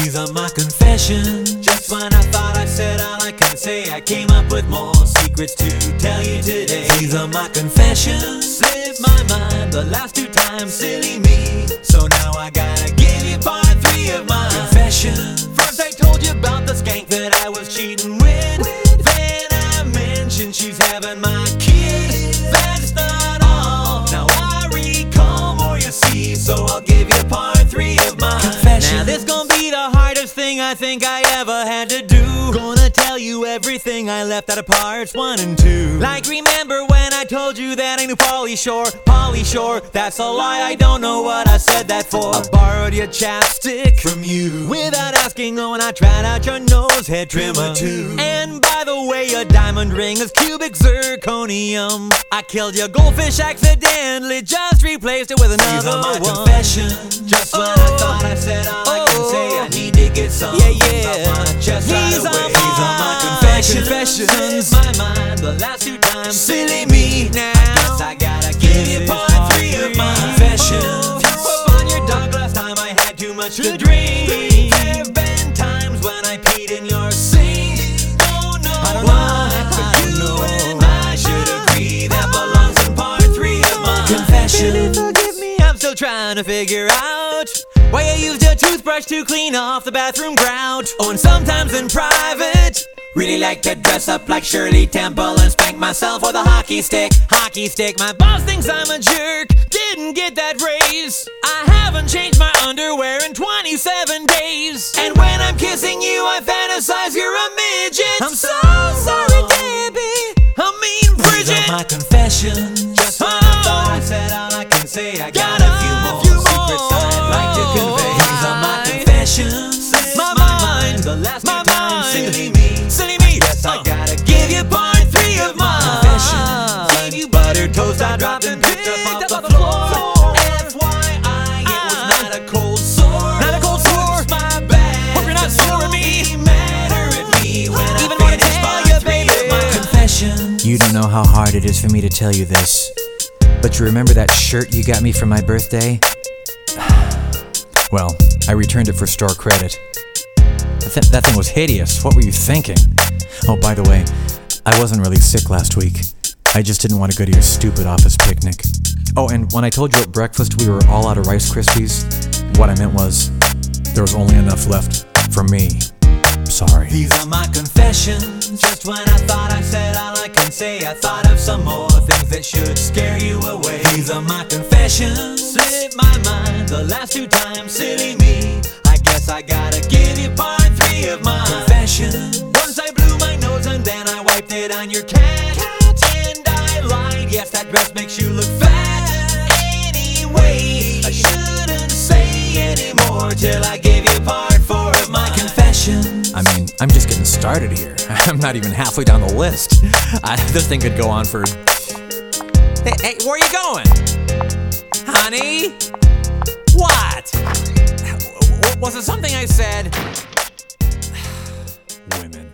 These are my confessions. Just when I thought I said all I can say, I came up with more secrets to tell you today. These are my confessions. Slipped my mind the last 2 times, silly me. So now I gotta give you part 3 of my confessions. First I told you about the skank that I was cheating with. Then I mentioned she's having my kid. That's not all. Now I recall more, you see. So I'll give you part 3 of my confessions. Now this gonna be the hardest thing I think I ever had to do. Gonna tell you everything I left out of parts 1 and 2. Like remember when I told you that I knew Pauly Shore? Pauly Shore, that's a lie, I don't know what I said that for. I borrowed your chapstick from you without asking, oh, and I tried out your nose hair trimmer too. And by the way, your diamond ring is cubic zirconium. I killed your goldfish accidentally, just replaced it with another one. These are my confessions. Just when I thought I said all I can say, I need to get some off my chest right away. These are my confessions. My mind the last 2 times, silly me. Now I guess I gotta give you part 3 of my confessions. Threw up on your dog last time I had too much to drink. There've been times when I peed in your sink. Don't know why, but you and I should agree that belongs in part 3 of my confessions. Really forgive me, I'm still trying to figure out why you used a toothbrush to clean off the bathroom grout. Oh, and sometimes in private, really like to dress up like Shirley Temple and spank myself with a hockey stick. Hockey stick, my boss thinks I'm a jerk. Didn't get that raise. I haven't changed my underwear in 27 days. And when I'm kissing you, I fantasize you're a midget. I'm so sorry, Debbie. I mean, Bridget. These are my confessions. Just when I thought I said all I can say, I got a few more secrets I'd like to convey. These are my confessions. Slipped my mind the last 2 times, silly me. Silly me. Yes, I gotta give you part 3 of my confessions. Gave you buttered toast I dropped and picked up off the floor. FYI, it was not a cold sore. Not a cold sore. It's my bad. Hope you're not sore at me. Madder at me when even I finish part 3 of my confessions. You don't know how hard it is for me to tell you this, but you remember that shirt you got me for my birthday? Well, I returned it for store credit. That thing was hideous. What were you thinking? Oh, by the way, I wasn't really sick last week. I just didn't want to go to your stupid office picnic. Oh, and when I told you at breakfast we were all out of Rice Krispies, what I meant was there was only enough left for me. Sorry. These are my confessions. Just when I thought I said all I can say, I thought of some more things that should scare you away. These are my confessions. Slipped my mind the last 2 times, silly me. I guess I gotta give you part 3 of my confessions. Once I blew my nose and then I wiped it on your cat. And I lied, yes, that dress makes you look fat. Anyway, I shouldn't say anymore till I give you part 4 of my confessions. I mean, I'm just getting started here. I'm not even halfway down the list. This thing could go on for... Hey, where are you going? Honey? What? Was it something I said? Women.